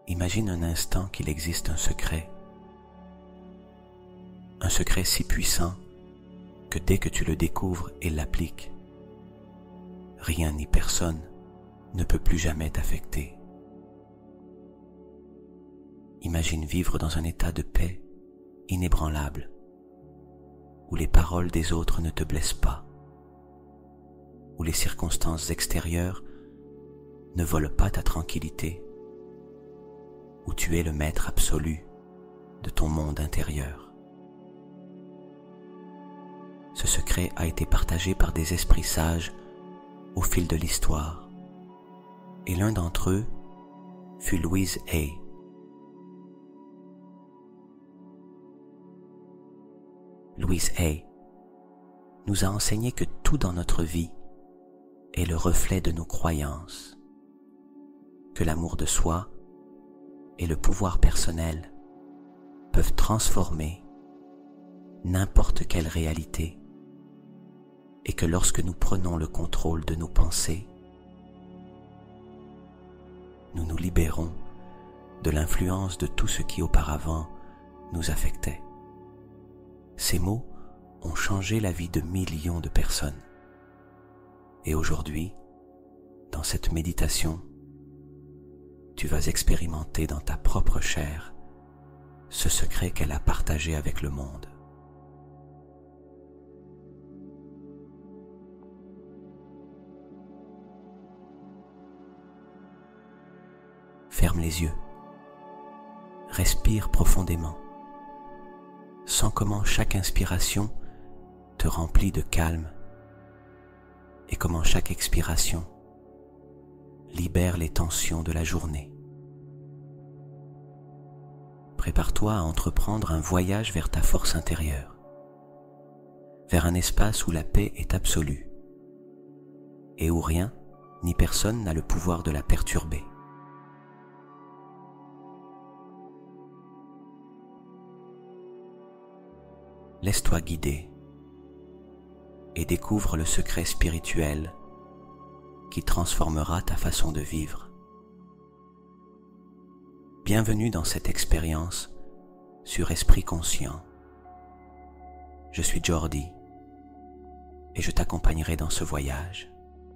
Imagine un instant qu'il existe un secret si puissant que dès que tu le découvres et l'appliques, rien ni personne ne peut plus jamais t'affecter. Imagine vivre dans un état de paix inébranlable, où les paroles des autres ne te blessent pas, où les circonstances extérieures ne volent pas ta tranquillité, où tu es le maître absolu de ton monde intérieur. Ce secret a été partagé par des esprits sages au fil de l'histoire, et l'un d'entre eux fut Louise Hay. Louise Hay nous a enseigné que tout dans notre vie est le reflet de nos croyances, que l'amour de soi et le pouvoir personnel peuvent transformer n'importe quelle réalité et que lorsque nous prenons le contrôle de nos pensées, nous nous libérons de l'influence de tout ce qui auparavant nous affectait. Ces mots ont changé la vie de millions de personnes. Et aujourd'hui, dans cette méditation, tu vas expérimenter dans ta propre chair ce secret qu'elle a partagé avec le monde. Ferme les yeux, respire profondément. Sens comment chaque inspiration te remplit de calme et comment chaque expiration libère les tensions de la journée. Prépare-toi à entreprendre un voyage vers ta force intérieure, vers un espace où la paix est absolue et où rien ni personne n'a le pouvoir de la perturber. Laisse-toi guider et découvre le secret spirituel qui transformera ta façon de vivre. Bienvenue dans cette expérience sur Esprit Conscient. Je suis Jordi et je t'accompagnerai dans ce voyage.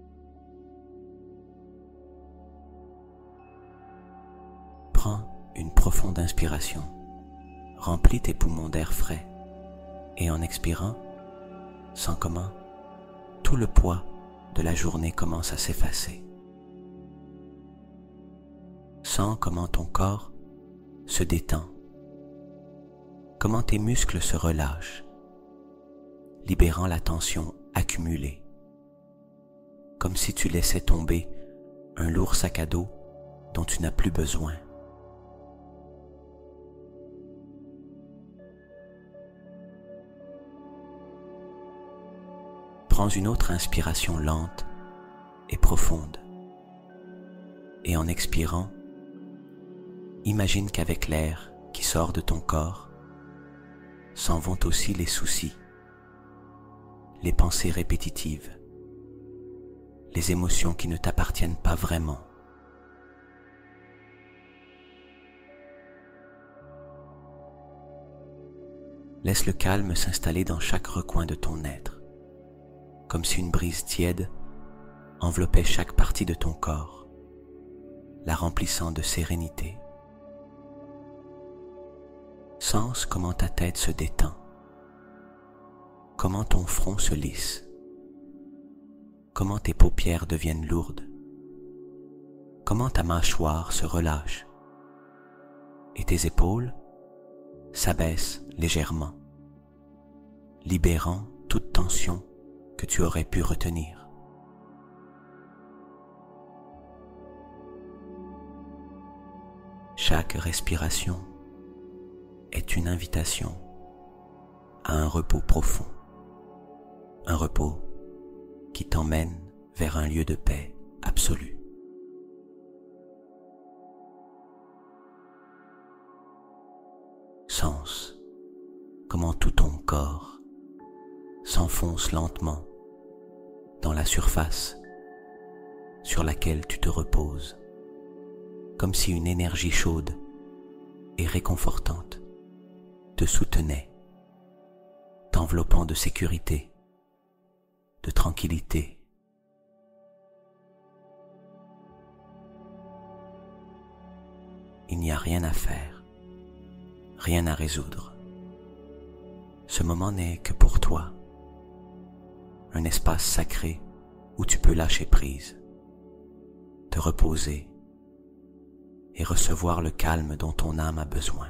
Prends une profonde inspiration, remplis tes poumons d'air frais et en expirant, sens comment tout le poids de la journée commence à s'effacer. Sens comment ton corps se détend, comment tes muscles se relâchent, libérant la tension accumulée, comme si tu laissais tomber un lourd sac à dos dont tu n'as plus besoin. Prends une autre inspiration lente et profonde. Et en expirant, imagine qu'avec l'air qui sort de ton corps, s'en vont aussi les soucis, les pensées répétitives, les émotions qui ne t'appartiennent pas vraiment. Laisse le calme s'installer dans chaque recoin de ton être, comme si une brise tiède enveloppait chaque partie de ton corps, la remplissant de sérénité. Sens comment ta tête se détend, comment ton front se lisse, comment tes paupières deviennent lourdes, comment ta mâchoire se relâche et tes épaules s'abaissent légèrement, libérant toute tension que tu aurais pu retenir. Chaque respiration est une invitation à un repos profond, un repos qui t'emmène vers un lieu de paix absolue. Sens comment tout ton corps s'enfonce lentement dans la surface sur laquelle tu te reposes, comme si une énergie chaude et réconfortante te soutenait, t'enveloppant de sécurité, de tranquillité. Il n'y a rien à faire, rien à résoudre. Ce moment n'est que pour toi, un espace sacré où tu peux lâcher prise, te reposer et recevoir le calme dont ton âme a besoin.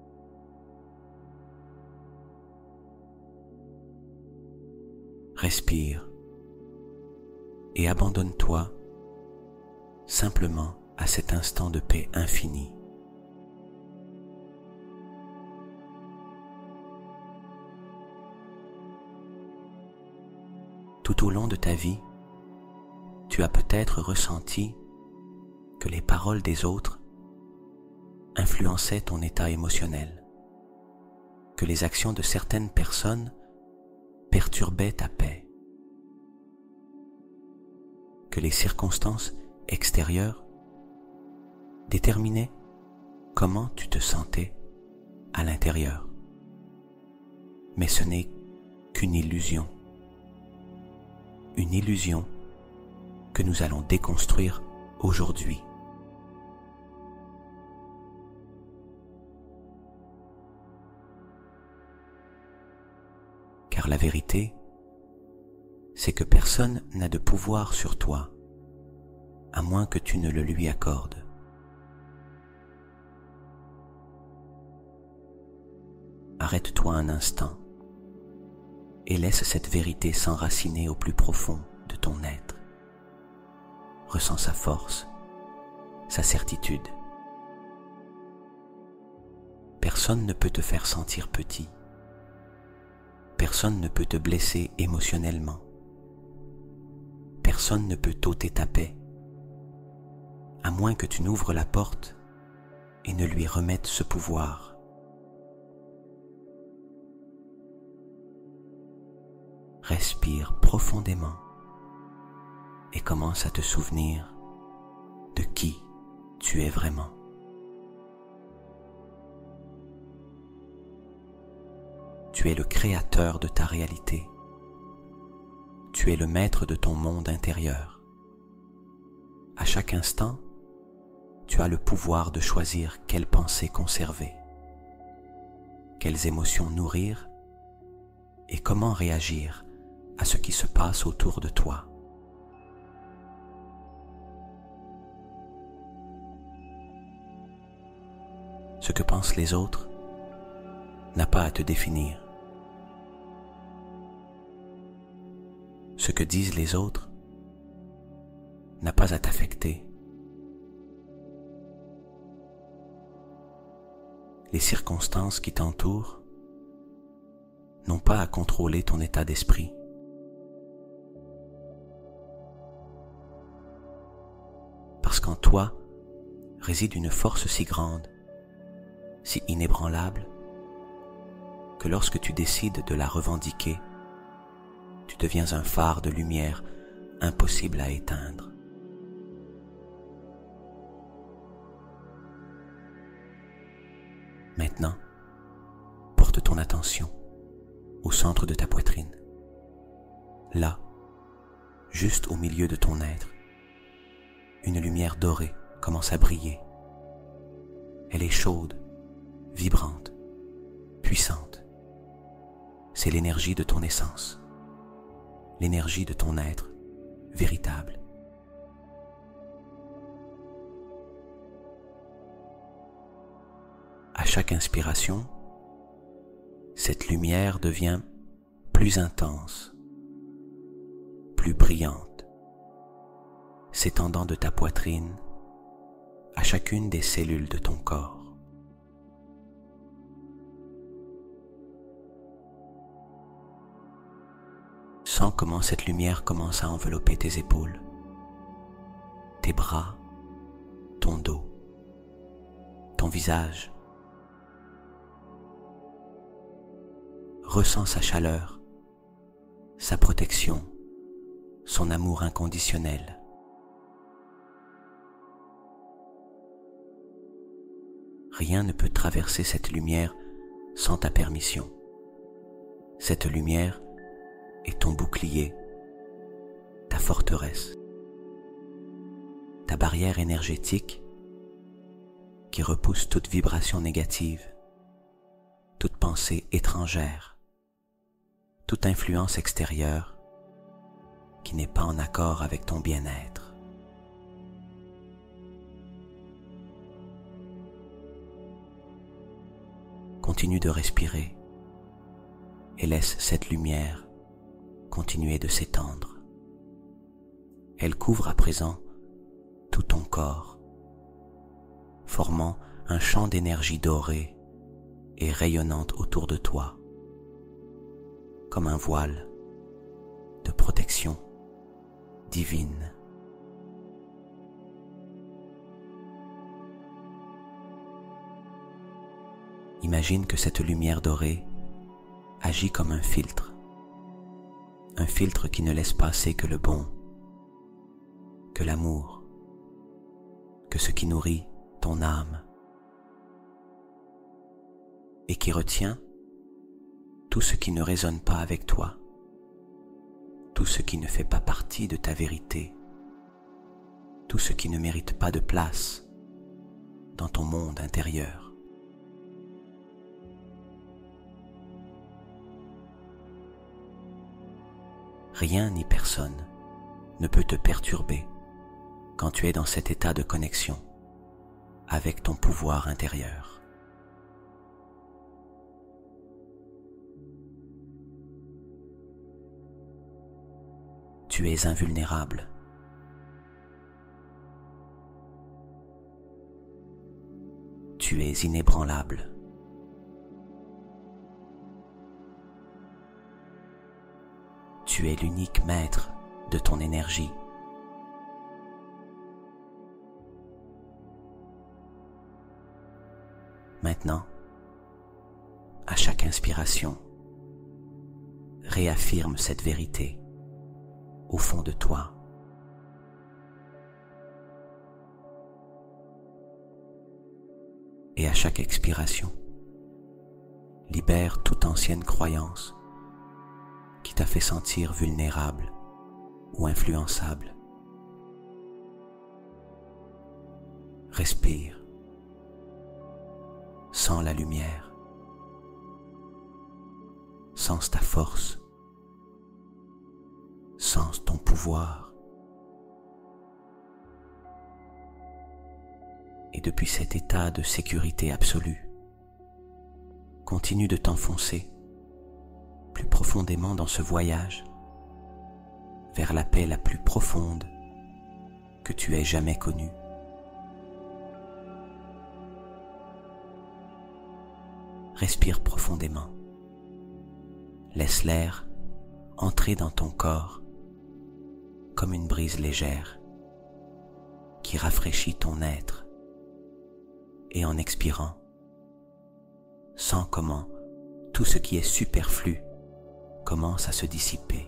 Respire et abandonne-toi simplement à cet instant de paix infinie. Tout au long de ta vie, tu as peut-être ressenti que les paroles des autres influençaient ton état émotionnel, que les actions de certaines personnes perturbaient ta paix, que les circonstances extérieures déterminaient comment tu te sentais à l'intérieur. Mais ce n'est qu'une illusion. Une illusion que nous allons déconstruire aujourd'hui. Car la vérité, c'est que personne n'a de pouvoir sur toi, à moins que tu ne le lui accordes. Arrête-toi un instant et laisse cette vérité s'enraciner au plus profond de ton être. Ressens sa force, sa certitude. Personne ne peut te faire sentir petit. Personne ne peut te blesser émotionnellement. Personne ne peut t'ôter ta paix, à moins que tu n'ouvres la porte et ne lui remettes ce pouvoir. Respire profondément et commence à te souvenir de qui tu es vraiment. Tu es le créateur de ta réalité. Tu es le maître de ton monde intérieur. À chaque instant, tu as le pouvoir de choisir quelles pensées conserver, quelles émotions nourrir et comment réagir à ce qui se passe autour de toi. Ce que pensent les autres n'a pas à te définir. Ce que disent les autres n'a pas à t'affecter. Les circonstances qui t'entourent n'ont pas à contrôler ton état d'esprit. Parce qu'en toi réside une force si grande, si inébranlable, que lorsque tu décides de la revendiquer, tu deviens un phare de lumière impossible à éteindre. Maintenant, porte ton attention au centre de ta poitrine. Là, juste au milieu de ton être, une lumière dorée commence à briller. Elle est chaude, vibrante, puissante. C'est l'énergie de ton essence, l'énergie de ton être véritable. À chaque inspiration, cette lumière devient plus intense, plus brillante, s'étendant de ta poitrine à chacune des cellules de ton corps. Sens comment cette lumière commence à envelopper tes épaules, tes bras, ton dos, ton visage. Ressens sa chaleur, sa protection, son amour inconditionnel. Rien ne peut traverser cette lumière sans ta permission. Cette lumière est ton bouclier, ta forteresse, ta barrière énergétique qui repousse toute vibration négative, toute pensée étrangère, toute influence extérieure qui n'est pas en accord avec ton bien-être. Continue de respirer et laisse cette lumière continuer de s'étendre. Elle couvre à présent tout ton corps, formant un champ d'énergie dorée et rayonnante autour de toi, comme un voile de protection divine. Imagine que cette lumière dorée agit comme un filtre qui ne laisse passer que le bon, que l'amour, que ce qui nourrit ton âme, et qui retient tout ce qui ne résonne pas avec toi, tout ce qui ne fait pas partie de ta vérité, tout ce qui ne mérite pas de place dans ton monde intérieur. Rien ni personne ne peut te perturber quand tu es dans cet état de connexion avec ton pouvoir intérieur. Tu es invulnérable. Tu es inébranlable. Tu es l'unique maître de ton énergie. Maintenant, à chaque inspiration, réaffirme cette vérité au fond de toi. Et à chaque expiration, libère toute ancienne croyance qui t'a fait sentir vulnérable ou influençable. Respire. Sens la lumière. Sens ta force. Sens ton pouvoir. Et depuis cet état de sécurité absolue, continue de t'enfoncer plus profondément dans ce voyage vers la paix la plus profonde que tu aies jamais connue. Respire profondément. Laisse l'air entrer dans ton corps comme une brise légère qui rafraîchit ton être. Et en expirant, sens comment tout ce qui est superflu commence à se dissiper.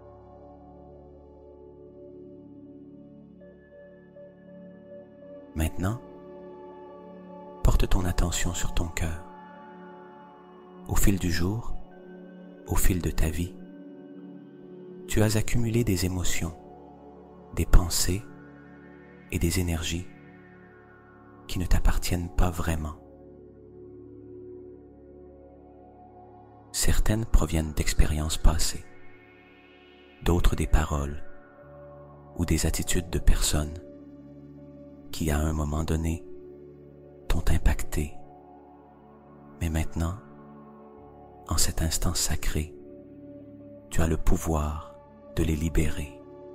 Maintenant, porte ton attention sur ton cœur. Au fil du jour, au fil de ta vie, tu as accumulé des émotions, des pensées et des énergies qui ne t'appartiennent pas vraiment. Certaines proviennent d'expériences passées, d'autres des paroles ou des attitudes de personnes qui, à un moment donné, t'ont impacté. Mais maintenant, en cet instant sacré, tu as le pouvoir de les libérer.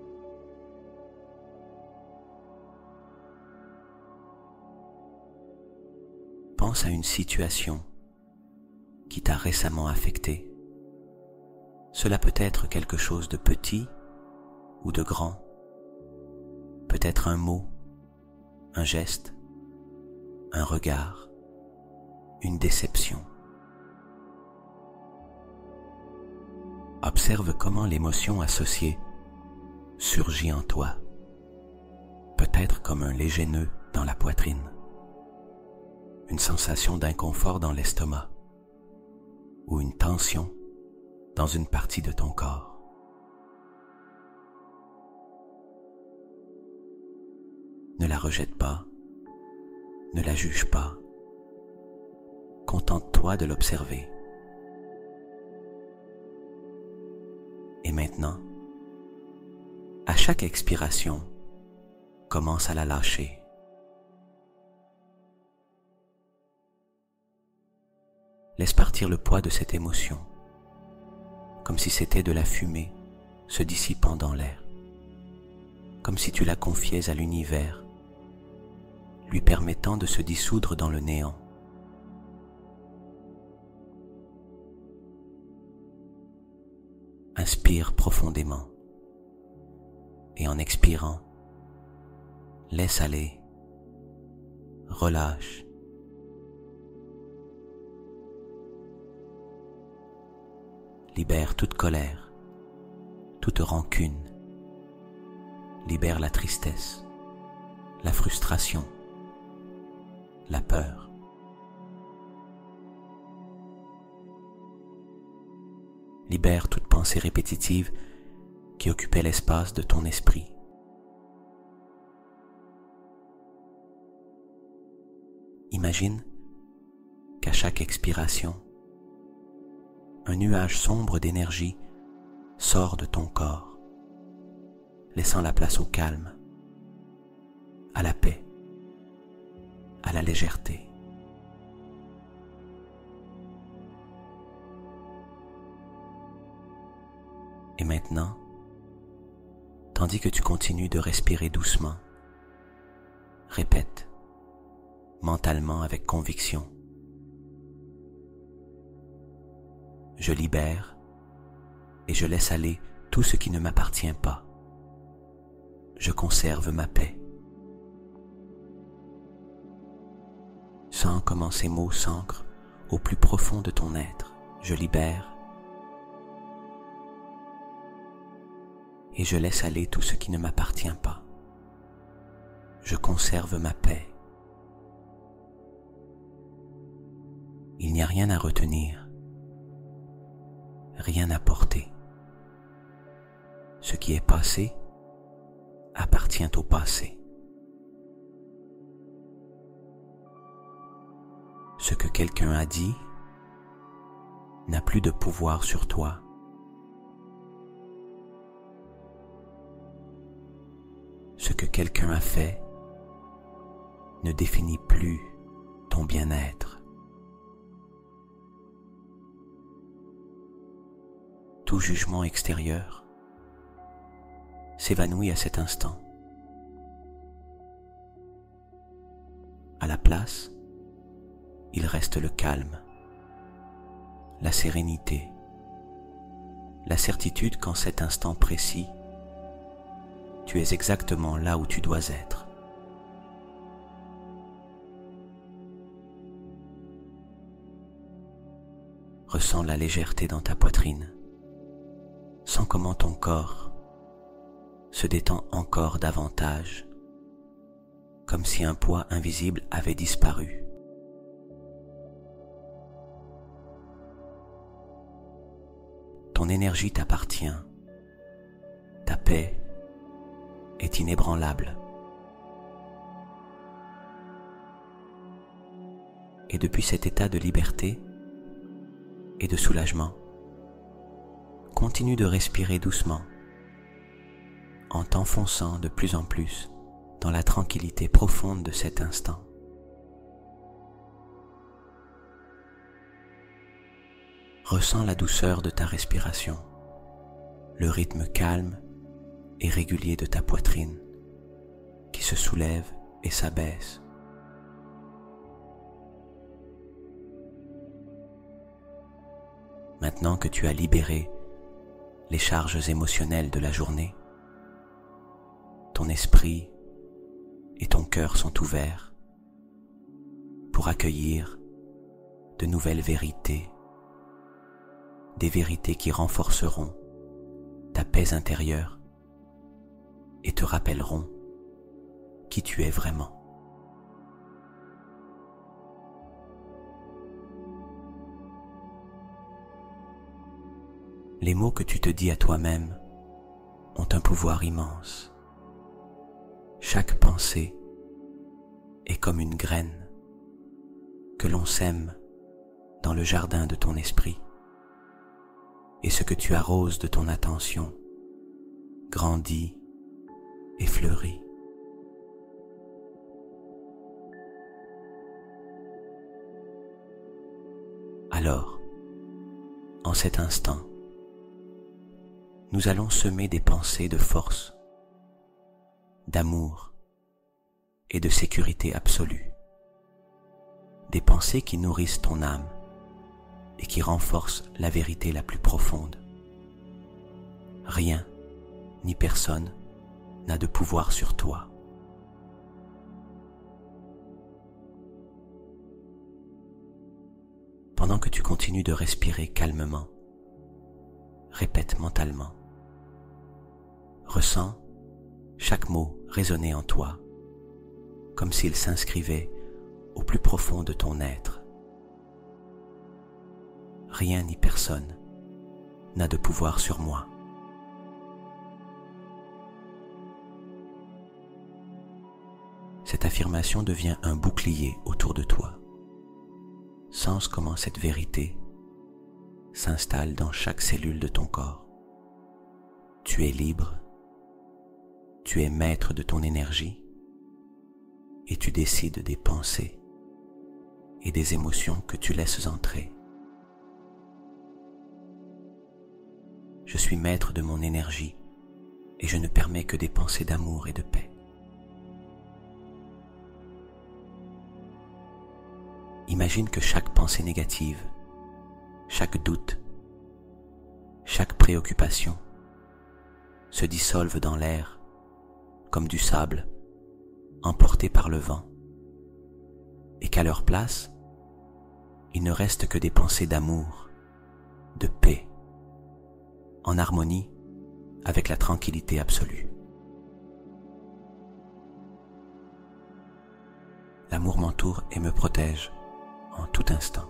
Pense à une situation qui t'a récemment affecté. Cela peut être quelque chose de petit ou de grand, peut-être un mot, un geste, un regard, une déception. Observe comment l'émotion associée surgit en toi, peut-être comme un léger nœud dans la poitrine. une sensation d'inconfort dans l'estomac ou une tension dans une partie de ton corps. Ne la rejette pas, ne la juge pas. Contente-toi de l'observer. Et maintenant, à chaque expiration, commence à la lâcher. Laisse partir le poids de cette émotion, comme si c'était de la fumée se dissipant dans l'air, comme si tu la confiais à l'univers, lui permettant de se dissoudre dans le néant. Inspire profondément et en expirant, laisse aller, relâche. Libère toute colère, toute rancune. Libère la tristesse, la frustration, la peur. Libère toute pensée répétitive qui occupait l'espace de ton esprit. Imagine qu'à chaque expiration, un nuage sombre d'énergie sort de ton corps, laissant la place au calme, à la paix, à la légèreté. Et maintenant, tandis que tu continues de respirer doucement, répète, mentalement avec conviction: je libère et je laisse aller tout ce qui ne m'appartient pas. Je conserve ma paix. Sens comment ces mots s'ancrent au plus profond de ton être. Je libère et je laisse aller tout ce qui ne m'appartient pas. Je conserve ma paix. Il n'y a rien à retenir, rien à porter. Ce qui est passé appartient au passé. Ce que quelqu'un a dit n'a plus de pouvoir sur toi. Ce que quelqu'un a fait ne définit plus ton bien-être. Tout jugement extérieur s'évanouit à cet instant. À la place, il reste le calme, la sérénité, la certitude qu'en cet instant précis, tu es exactement là où tu dois être. Ressens la légèreté dans ta poitrine. Sens comment ton corps se détend encore davantage, comme si un poids invisible avait disparu. Ton énergie t'appartient. Ta paix est inébranlable. Et depuis cet état de liberté et de soulagement, continue de respirer doucement, en t'enfonçant de plus en plus dans la tranquillité profonde de cet instant. Ressens la douceur de ta respiration, le rythme calme et régulier de ta poitrine qui se soulève et s'abaisse. Maintenant que tu as libéré les charges émotionnelles de la journée, ton esprit et ton cœur sont ouverts pour accueillir de nouvelles vérités, des vérités qui renforceront ta paix intérieure et te rappelleront qui tu es vraiment. Les mots que tu te dis à toi-même ont un pouvoir immense. Chaque pensée est comme une graine que l'on sème dans le jardin de ton esprit, et ce que tu arroses de ton attention grandit et fleurit. Alors, en cet instant, nous allons semer des pensées de force, d'amour et de sécurité absolue. Des pensées qui nourrissent ton âme et qui renforcent la vérité la plus profonde. Rien ni personne n'a de pouvoir sur toi. Pendant que tu continues de respirer calmement, répète mentalement. Ressens chaque mot résonner en toi, comme s'il s'inscrivait au plus profond de ton être. Rien ni personne n'a de pouvoir sur moi. Cette affirmation devient un bouclier autour de toi. Sens comment cette vérité s'installe dans chaque cellule de ton corps. Tu es libre, tu es maître de ton énergie et tu décides des pensées et des émotions que tu laisses entrer. Je suis maître de mon énergie et je ne permets que des pensées d'amour et de paix. Imagine que chaque pensée négative, chaque doute, chaque préoccupation se dissolve dans l'air comme du sable emporté par le vent, et qu'à leur place, il ne reste que des pensées d'amour, de paix, en harmonie avec la tranquillité absolue. L'amour m'entoure et me protège en tout instant.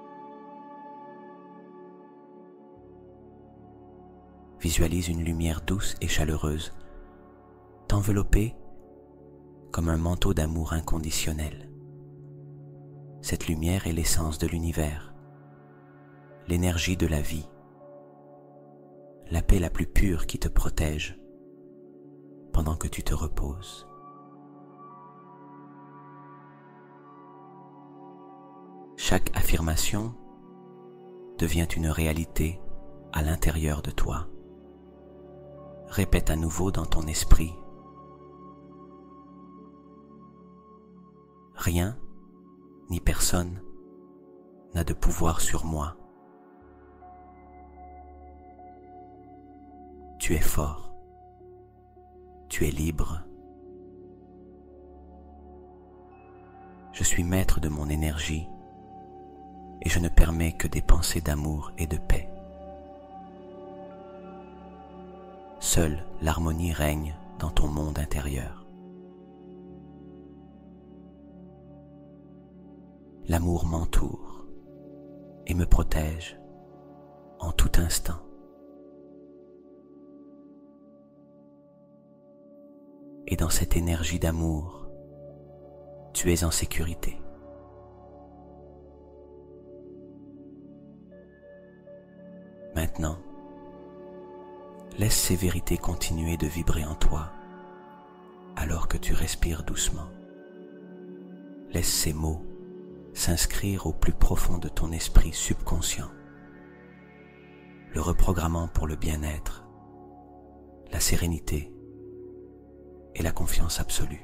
Visualise une lumière douce et chaleureuse t'envelopper comme un manteau d'amour inconditionnel. Cette lumière est l'essence de l'univers, l'énergie de la vie, la paix la plus pure qui te protège pendant que tu te reposes. Chaque affirmation devient une réalité à l'intérieur de toi. Répète à nouveau dans ton esprit. Rien ni personne n'a de pouvoir sur moi. Tu es fort. Tu es libre. Je suis maître de mon énergie et je ne permets que des pensées d'amour et de paix. Seule l'harmonie règne dans ton monde intérieur. L'amour m'entoure et me protège en tout instant. Et dans cette énergie d'amour, tu es en sécurité. Maintenant, laisse ces vérités continuer de vibrer en toi alors que tu respires doucement. Laisse ces mots s'inscrire au plus profond de ton esprit subconscient, le reprogrammant pour le bien-être, la sérénité et la confiance absolue.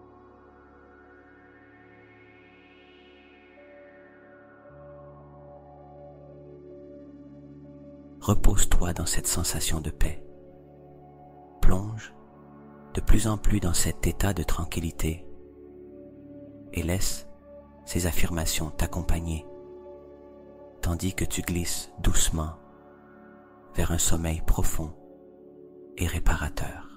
Repose-toi dans cette sensation de paix. Plonge de plus en plus dans cet état de tranquillité et laisse ces affirmations t'accompagner tandis que tu glisses doucement vers un sommeil profond et réparateur.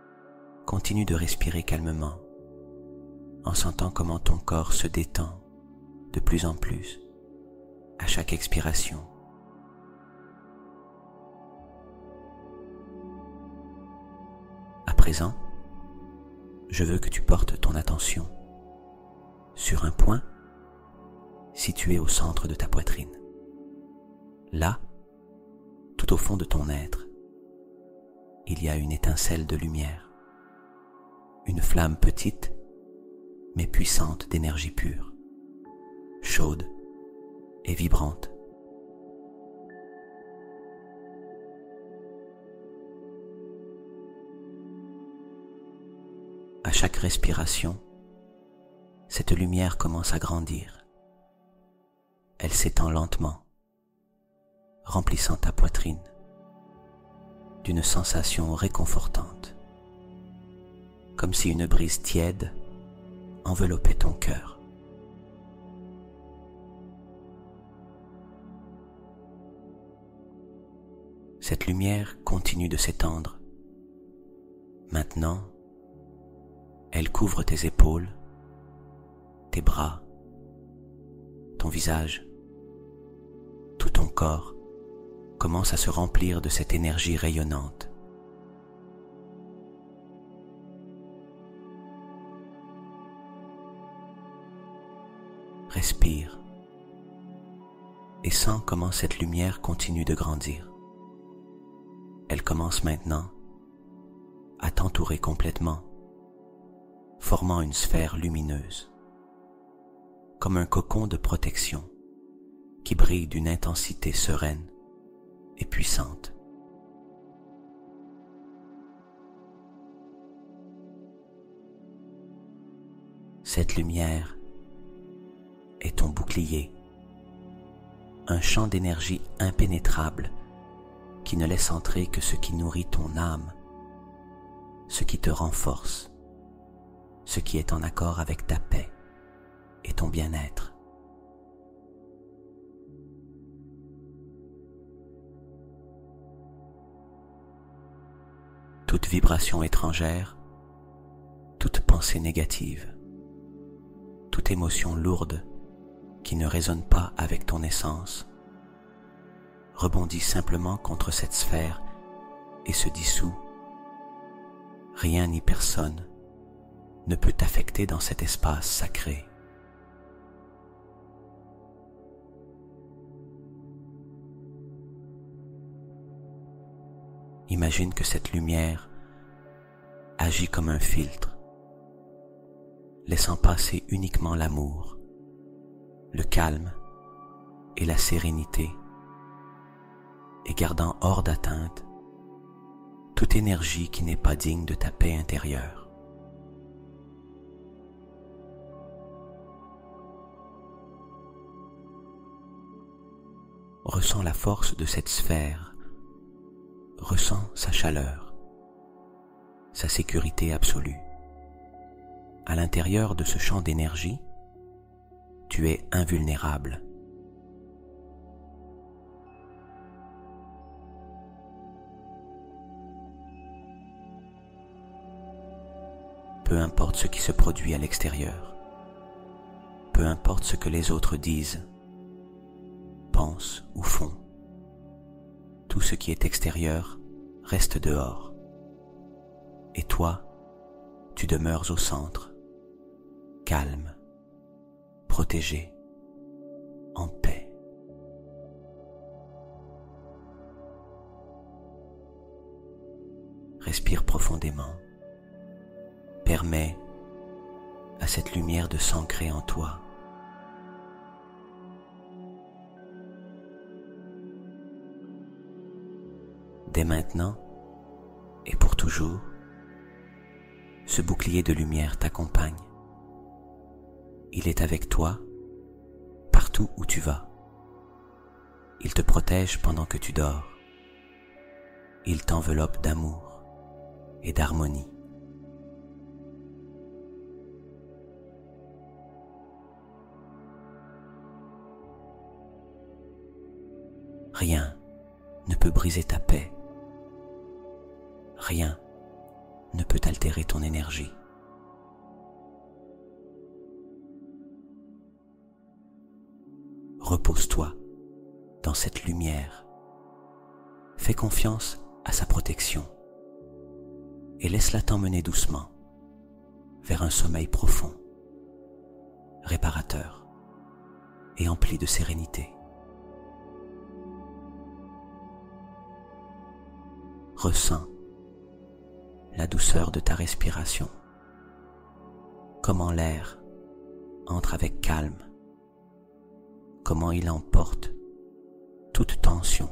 Continue de respirer calmement en sentant comment ton corps se détend de plus en plus à chaque expiration. À présent, je veux que tu portes ton attention sur un point situé au centre de ta poitrine. Là, tout au fond de ton être, il y a une étincelle de lumière, une flamme petite mais puissante d'énergie pure, chaude et vibrante. À chaque respiration, cette lumière commence à grandir. Elle s'étend lentement, remplissant ta poitrine d'une sensation réconfortante, comme si une brise tiède enveloppait ton cœur. Cette lumière continue de s'étendre. Maintenant, elle couvre tes épaules, tes bras, ton visage. Tout ton corps commence à se remplir de cette énergie rayonnante. Respire et sens comment cette lumière continue de grandir. Elle commence maintenant à t'entourer complètement, formant une sphère lumineuse, comme un cocon de protection qui brille d'une intensité sereine et puissante. Cette lumière est ton bouclier, un champ d'énergie impénétrable qui ne laisse entrer que ce qui nourrit ton âme, ce qui te renforce, ce qui est en accord avec ta paix et ton bien-être. Toute vibration étrangère, toute pensée négative, toute émotion lourde qui ne résonne pas avec ton essence, rebondit simplement contre cette sphère et se dissout. Rien ni personne ne peut t'affecter dans cet espace sacré. Imagine que cette lumière agit comme un filtre, laissant passer uniquement l'amour, le calme et la sérénité, et gardant hors d'atteinte toute énergie qui n'est pas digne de ta paix intérieure. Ressens la force de cette sphère, ressens sa chaleur, sa sécurité absolue. À l'intérieur de ce champ d'énergie, tu es invulnérable. Peu importe ce qui se produit à l'extérieur, peu importe ce que les autres disent, pensent ou font, tout ce qui est extérieur reste dehors. Et toi, tu demeures au centre, calme, protégé, en paix. Respire profondément. Permets à cette lumière de s'ancrer en toi. Dès maintenant et pour toujours, ce bouclier de lumière t'accompagne. Il est avec toi partout où tu vas. Il te protège pendant que tu dors. Il t'enveloppe d'amour et d'harmonie. Rien ne peut briser ta paix. Rien ne peut altérer ton énergie. repose-toi dans cette lumière. Fais confiance à sa protection et laisse-la t'emmener doucement vers un sommeil profond, réparateur et empli de sérénité. Ressens la douceur de ta respiration, comment l'air entre avec calme, comment il emporte toute tension.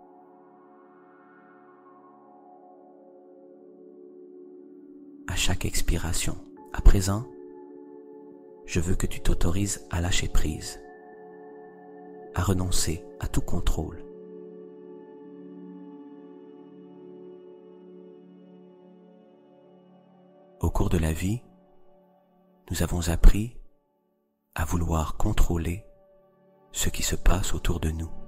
À chaque expiration, à présent, je veux que tu t'autorises à lâcher prise, à renoncer à tout contrôle. Au cours de la vie, nous avons appris à vouloir contrôler ce qui se passe autour de nous,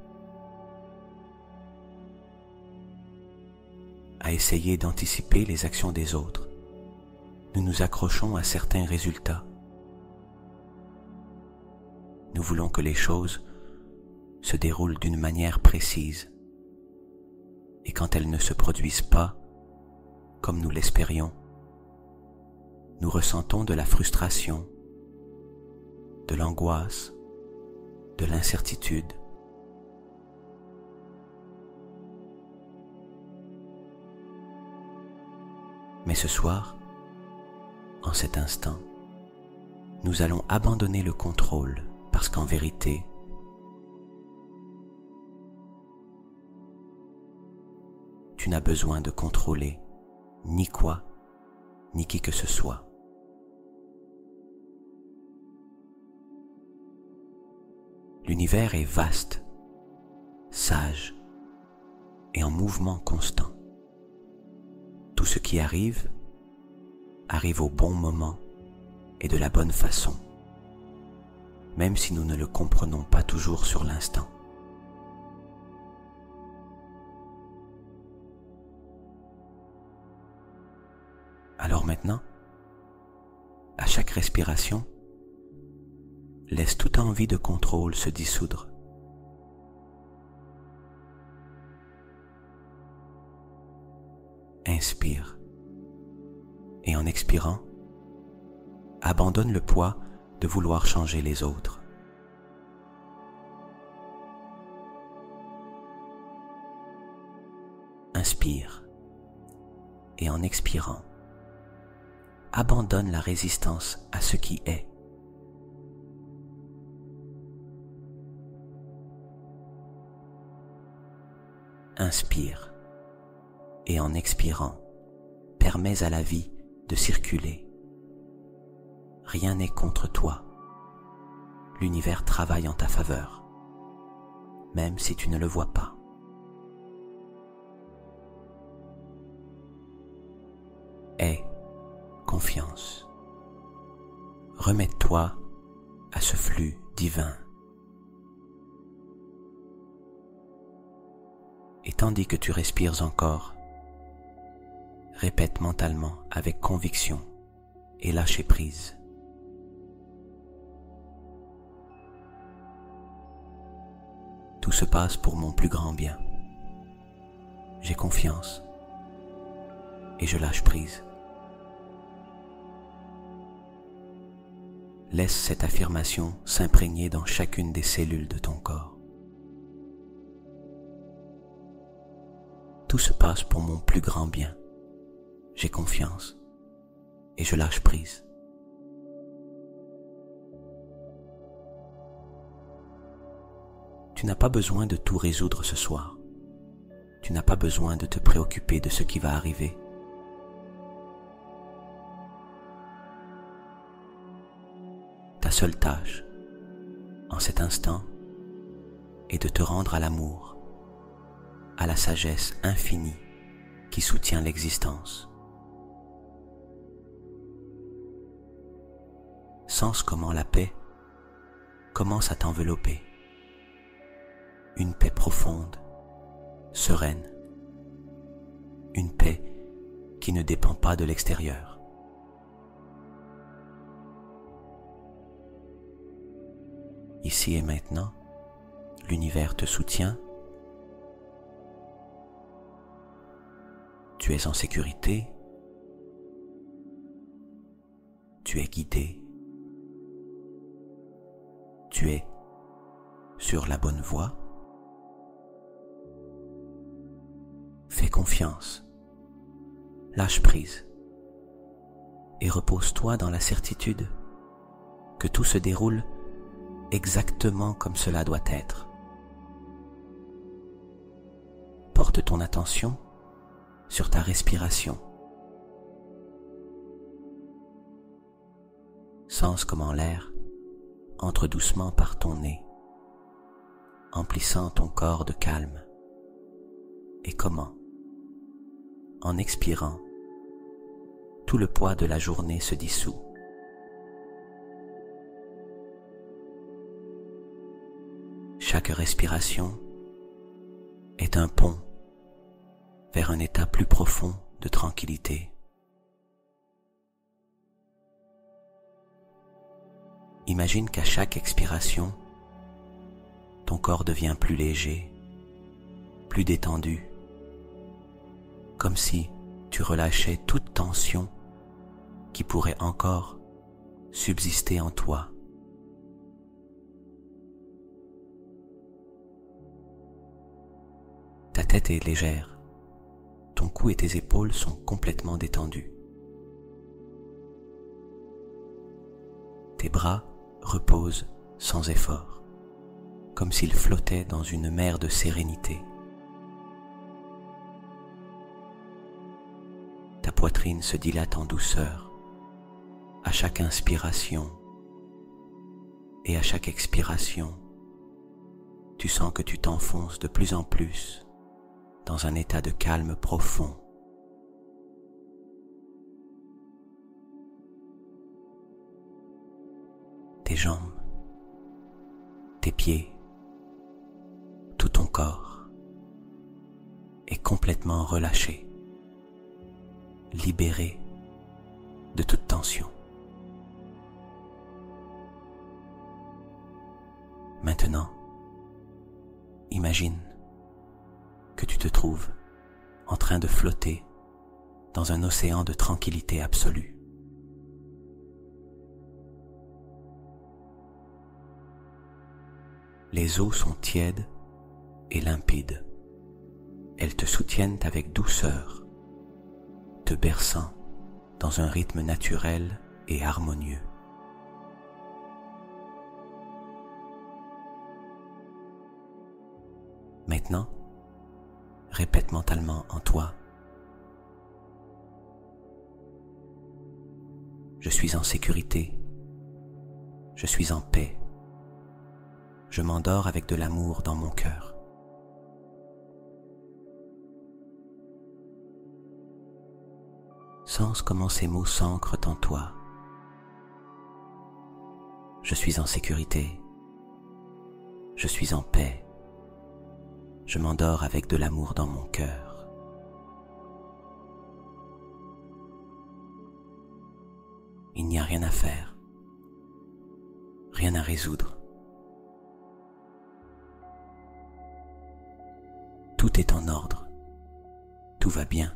à essayer d'anticiper les actions des autres. Nous nous accrochons à certains résultats. Nous voulons que les choses se déroulent d'une manière précise. Et quand elles ne se produisent pas comme nous l'espérions, nous ressentons de la frustration, de l'angoisse, de l'incertitude. Mais ce soir, en cet instant, nous allons abandonner le contrôle parce qu'en vérité, tu n'as besoin de contrôler ni quoi, ni qui que ce soit. L'univers est vaste, sage et en mouvement constant. Tout ce qui arrive au bon moment et de la bonne façon, même si nous ne le comprenons pas toujours sur l'instant. Alors maintenant, à chaque respiration, laisse toute envie de contrôle se dissoudre. Inspire et en expirant, abandonne le poids de vouloir changer les autres. Inspire et en expirant, abandonne la résistance à ce qui est. Inspire et en expirant, permets à la vie de circuler. Rien n'est contre toi. L'univers travaille en ta faveur, même si tu ne le vois pas. Aie confiance. Remets-toi à ce flux divin. Et tandis que tu respires encore, répète mentalement avec conviction et lâcher prise. Tout se passe pour mon plus grand bien. J'ai confiance et je lâche prise. Laisse cette affirmation s'imprégner dans chacune des cellules de ton corps. Tout se passe pour mon plus grand bien. J'ai confiance et je lâche prise. Tu n'as pas besoin de tout résoudre ce soir. Tu n'as pas besoin de te préoccuper de ce qui va arriver. Ta seule tâche, en cet instant, est de te rendre à l'amour, à la sagesse infinie qui soutient l'existence. Sens comment la paix commence à t'envelopper. Une paix profonde, sereine. Une paix qui ne dépend pas de l'extérieur. Ici et maintenant, l'univers te soutient. Tu es en sécurité. Tu es guidé. Tu es sur la bonne voie. Fais confiance. Lâche prise. Et repose-toi dans la certitude que tout se déroule exactement comme cela doit être. Porte ton attention sur ta respiration. Sens comment l'air entre doucement par ton nez, emplissant ton corps de calme, et comment, en expirant, tout le poids de la journée se dissout. Chaque respiration est un pont vers un état plus profond de tranquillité. Imagine qu'à chaque expiration, ton corps devient plus léger, plus détendu, comme si tu relâchais toute tension qui pourrait encore subsister en toi. Ta tête est légère, ton cou et tes épaules sont complètement détendus. Tes bras reposent sans effort, comme s'ils flottaient dans une mer de sérénité. Ta poitrine se dilate en douceur à chaque inspiration, et à chaque expiration, tu sens que tu t'enfonces de plus en plus dans un état de calme profond. Tes jambes, tes pieds, tout ton corps est complètement relâché, libéré de toute tension. Maintenant, imagine que tu te trouves en train de flotter dans un océan de tranquillité absolue. Les eaux sont tièdes et limpides. Elles te soutiennent avec douceur, te berçant dans un rythme naturel et harmonieux. Maintenant, répète mentalement en toi: je suis en sécurité, je suis en paix, je m'endors avec de l'amour dans mon cœur. Sens comment ces mots s'ancrent en toi. Je suis en sécurité, je suis en paix, je m'endors avec de l'amour dans mon cœur. Il n'y a rien à faire, rien à résoudre. Tout est en ordre, tout va bien.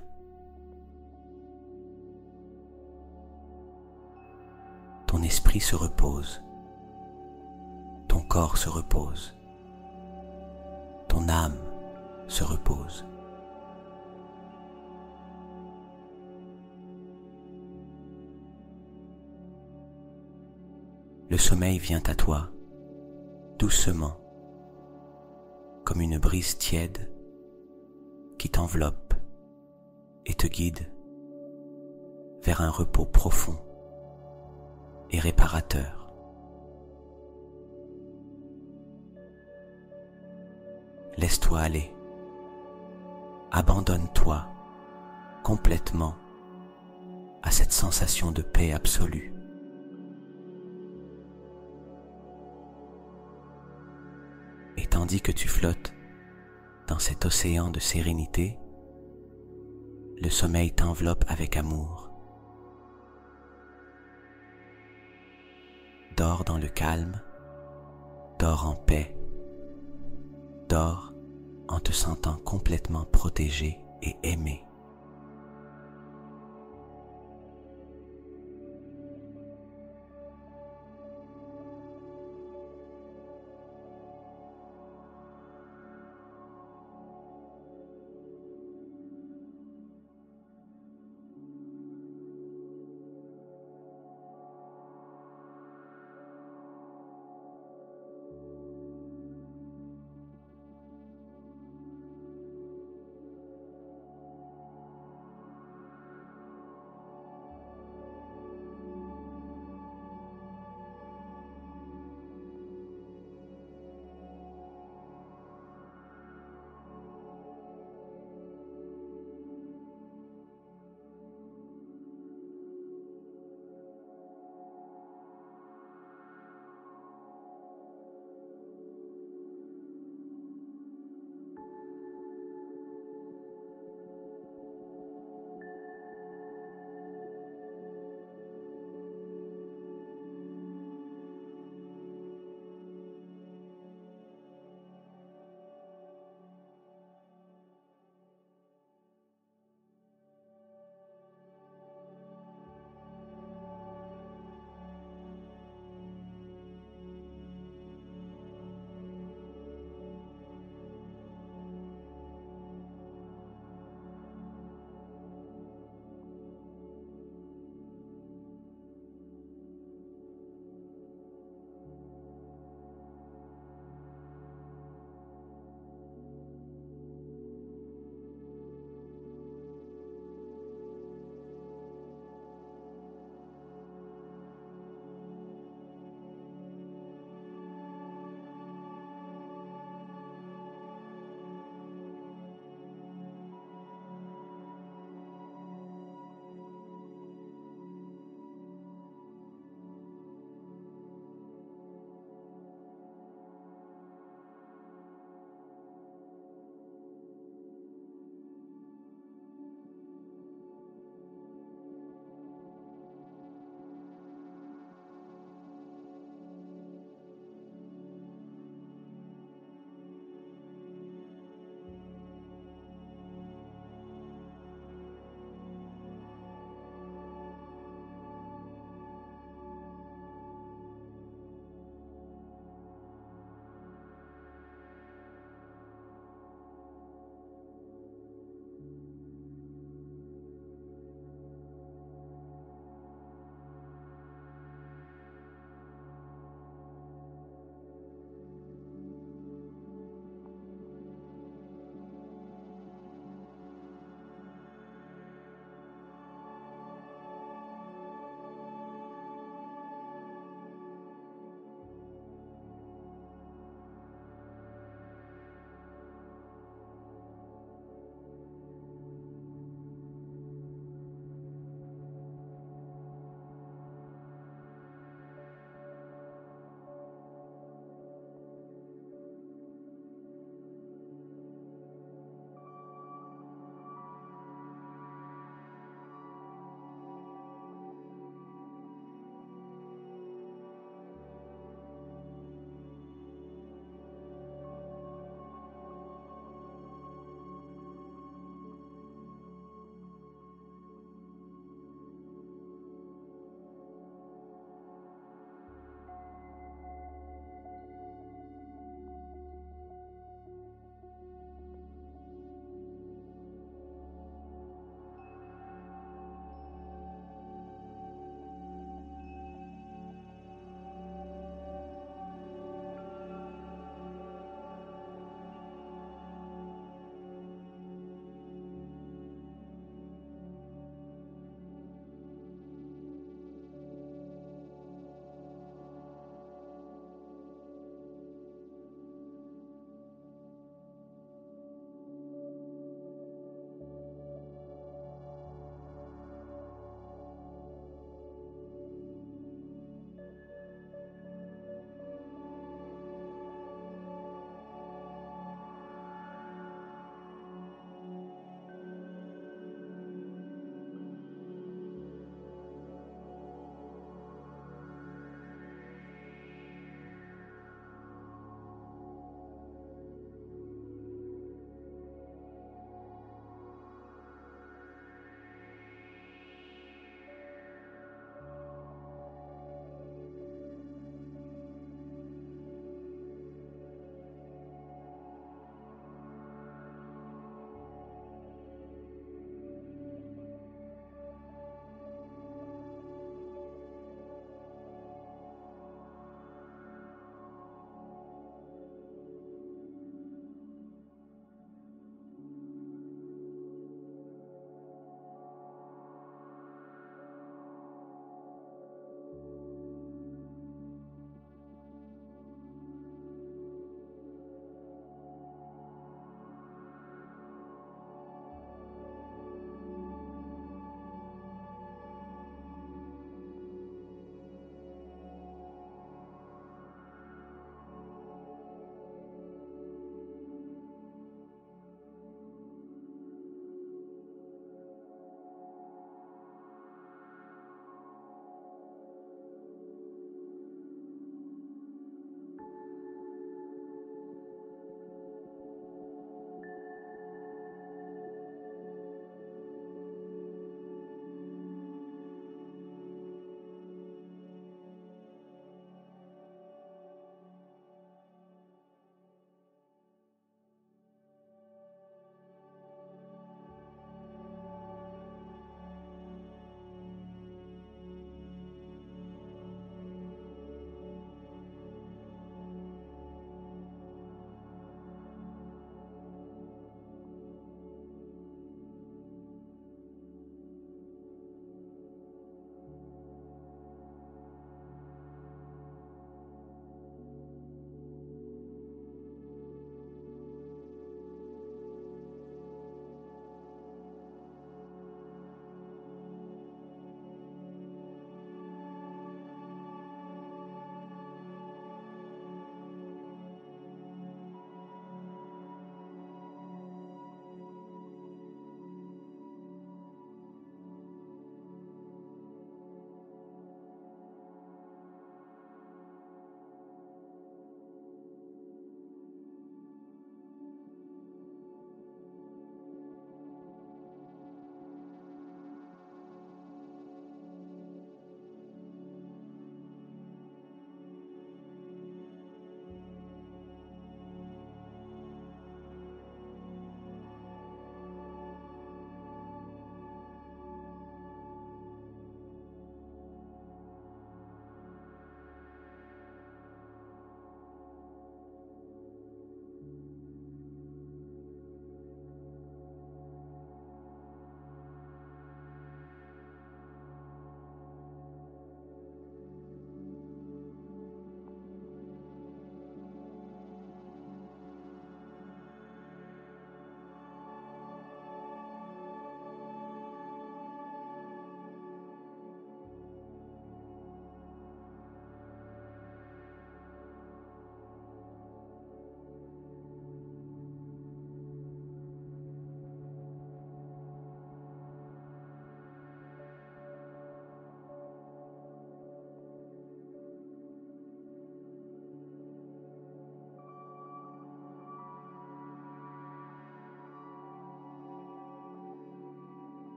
Ton esprit se repose, ton corps se repose, ton âme se repose. Le sommeil vient à toi, doucement, comme une brise tiède qui t'enveloppe et te guide vers un repos profond et réparateur. Laisse-toi aller, abandonne-toi complètement à cette sensation de paix absolue. Et tandis que tu flottes dans cet océan de sérénité, le sommeil t'enveloppe avec amour. Dors dans le calme, dors en paix, Dors en te sentant complètement protégé et aimé.